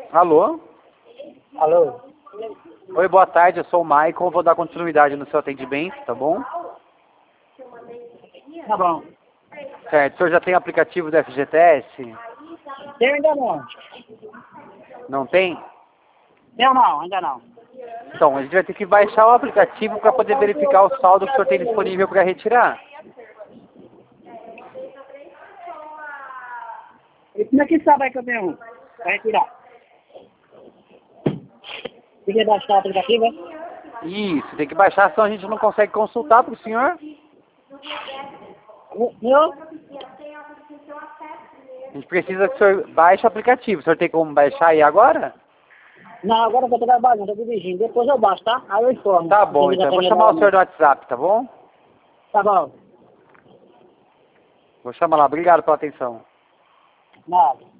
Alô? Alô? Oi, boa tarde, eu sou o Maicon, vou dar continuidade no seu atendimento, tá bom? Tá bom. Certo, o senhor já tem aplicativo do FGTS? Eu ainda não. Não tem? Eu não, ainda não. Então, a gente vai ter que baixar o aplicativo para poder verificar o saldo que o senhor tem disponível para retirar. E como é que sabe que eu tenho um? Vai retirar. Tem que baixar o aplicativo, é? Isso, tem que baixar, senão a gente não consegue consultar para o senhor. Eu? A gente precisa que o senhor baixe o aplicativo. O senhor tem como baixar aí agora? Não, agora eu tô trabalhando, tô dirigindo. Depois eu baixo, tá? Aí eu informo. Tá bom, então. Eu vou chamar o senhor no WhatsApp, tá bom? Tá bom. Vou chamar lá. Obrigado pela atenção. Nada.